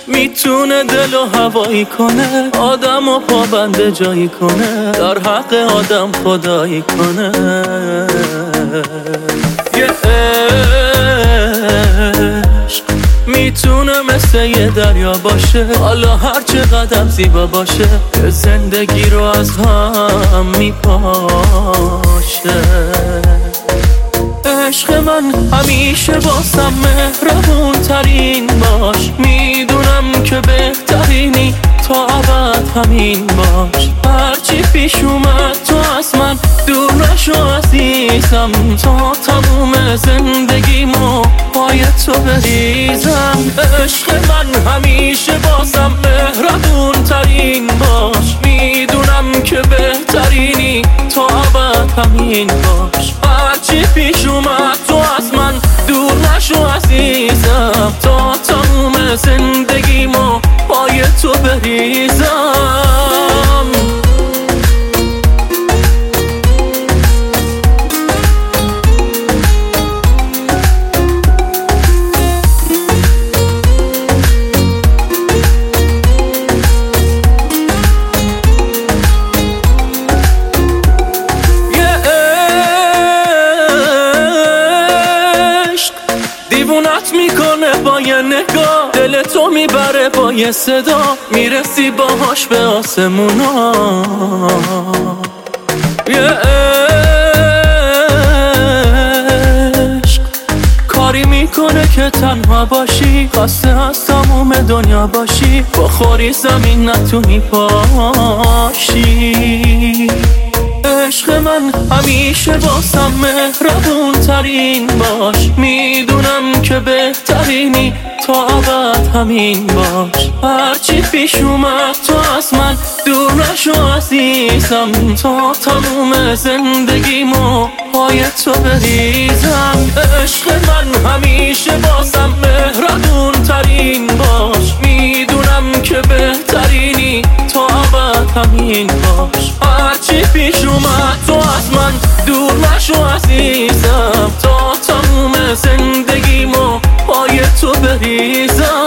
میتونه دل و هوایی کنه، آدم و پابنده جایی کنه، در حق آدم خدایی کنه. یه عشق میتونه مثل یه دریا باشه، حالا هر چقدر زیبا باشه، که زندگی رو از هم میپاشه. عشق من همیشه واسم مهربون ترین باش، میدونم که بهترینی تا ابد همین باش. هرچی پیش اومد تو از من دور نشو عزیزم، تا تموم زندگیمو پای تو بریزم. عشق من همیشه واسم مهربون ترین باش، میدونم که بهترینی تا ابد همین باش. هرچی پیش اومد تو از من دور نشو عزیزم، تا تموم زندگیمو پای تو بریزم. دیوونت میکنه با یه نگاه، دل تو میبره با یه صدا، میرسی باهاش به آسمونا. یه عشق کاری میکنه که تنها باشی، خسته از تموم دنیا باشی، بخوری زمین نتونی پاشی. عشق من همیشه واسم مهربون ترین باش، میدونم که بهترینی تا ابد همین باش. هرچی پیش اومد تو از من دور نشو عزیزم، تا تموم زندگیمو پای تو بریزم. عشق من همیشه واسم مهربون ترین باش، میدونم که بهترینی تا ابد همین باش. هرچی پیش اومد تو از من دور نشو عزیزم، تا تموم زندگیمو پای تو بریزم.